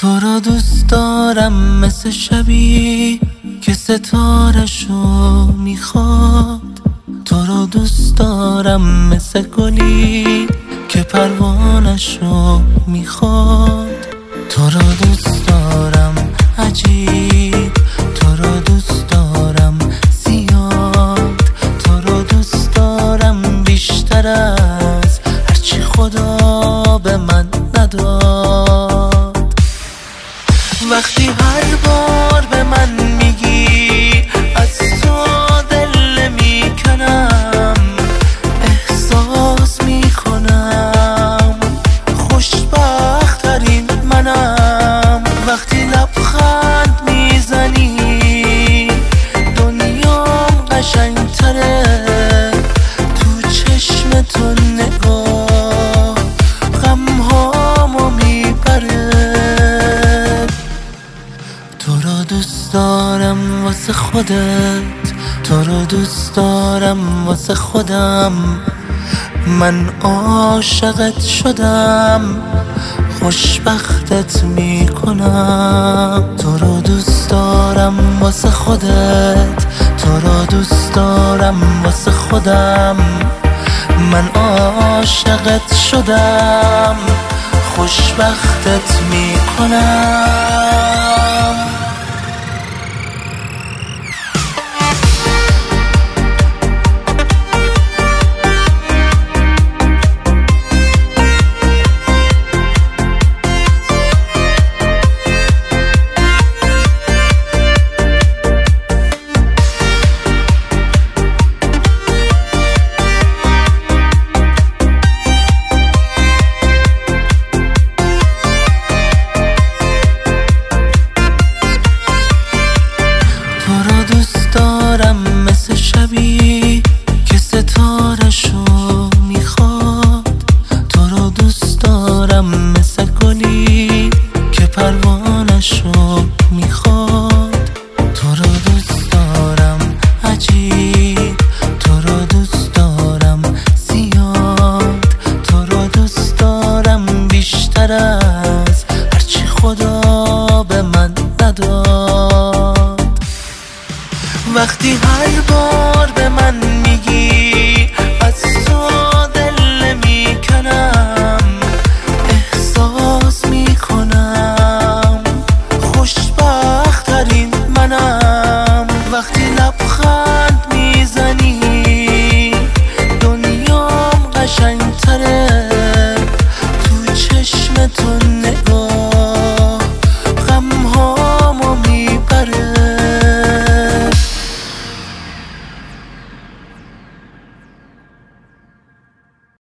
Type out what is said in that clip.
تو رو دوست دارم مثل شبی که ستارشو میخواد. تو رو دوست دارم مثل گلی که پروانشو میخواد. تو رو دوست دارم عجیب، تو رو دوست دارم زیاد، تو رو دوست دارم بیشتر از هرچی خدا به من نداد. وقتی هر بار به من میگی از تو دل میکنم، احساس میکنم خوشبخت‌ترین منم. وقتی لبخند میزنی دنیام قشنگ‌تره، تو چشم تو نگاه غم‌هامو میبره. تو رو دوست دارم واسه خودت، تو رو دوست دارم واسه خودم. من عاشقت شدم، خوشبختت میکنم. تو رو دوست دارم واسه خودت، تو رو دوست دارم واسه خودم. من عاشقت شدم، خوشبختت میکنم.